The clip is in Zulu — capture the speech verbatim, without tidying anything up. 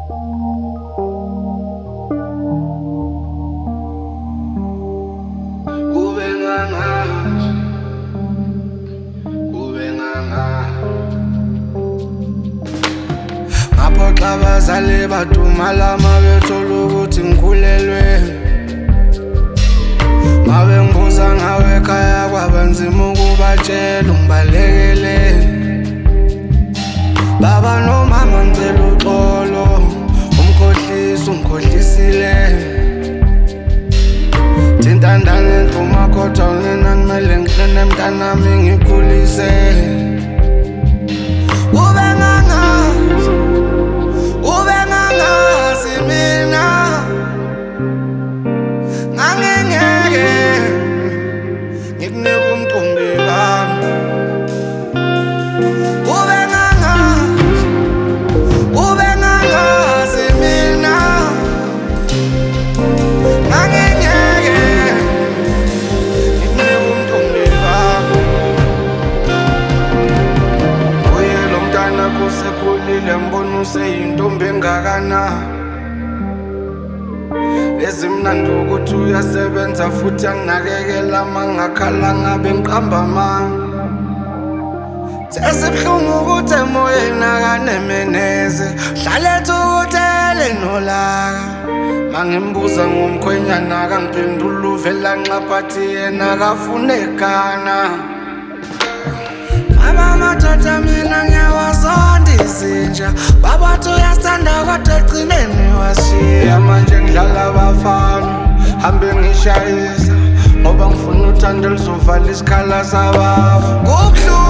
Ngaphoxa abazali badumala mabethola ukuthi ngikhulelwe. Mabengibuza ngawe ekhaya kwabanzima ukubatshela ungibalekele. Baba nomama ngicela uxolo, umkhohlisi ungikhohlisile. Thintandane ndluma kodwa unina kumele ngilinde mntanami ngikhulise. Ube ngangazi, ube ngangazi mina ngangingeke ngikunike umntombi wami. Ube ngangazi, ube ngangazi mina ngangingeke ngikunike umntombi wami. Uye lo mntana kusekhulile mbona useyintombi engakana. Ezimnandi ukuthi uyasebenza futhi anginakekela mangakhala ngabe ngiqamba amanga. Sesibhlungu ukuthi emoyeni akanemeneze, hlaletha ukuthele nolaka. Mangimbuza ngomkhwenyana akangiphendula uvela nxaphathi yena akafuna ekhana. Baba madoda mina ngiyawazonda izinja, babathi uyasithanda kodwa egcineni washiya. Manje ngidlala abafana hambe ngishayisa ngoba ngifuna uthando luzovala isikhala sababa. Kubuhlungu